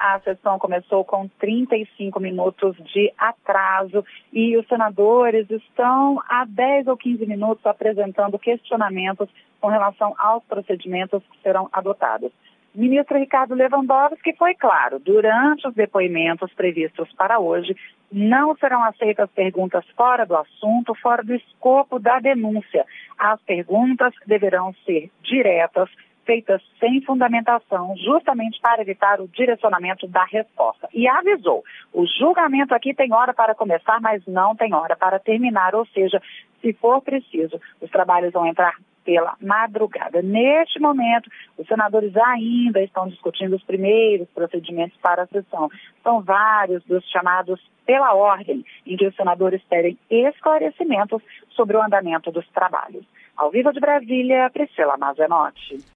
a sessão começou com 35 minutos de atraso e os senadores estão há 10 ou 15 minutos apresentando questionamentos com relação aos procedimentos que serão adotados. O ministro Ricardo Lewandowski foi claro, durante os depoimentos previstos para hoje, não serão aceitas perguntas fora do assunto, fora do escopo da denúncia. As perguntas deverão ser diretas, feitas sem fundamentação, justamente para evitar o direcionamento da resposta. E avisou, o julgamento aqui tem hora para começar, mas não tem hora para terminar, ou seja, se for preciso, os trabalhos vão entrar pela madrugada. Neste momento, os senadores ainda estão discutindo os primeiros procedimentos para a sessão. São vários dos chamados pela ordem, em que os senadores pedem esclarecimentos sobre o andamento dos trabalhos. Ao vivo de Brasília, Priscila Mazenotti.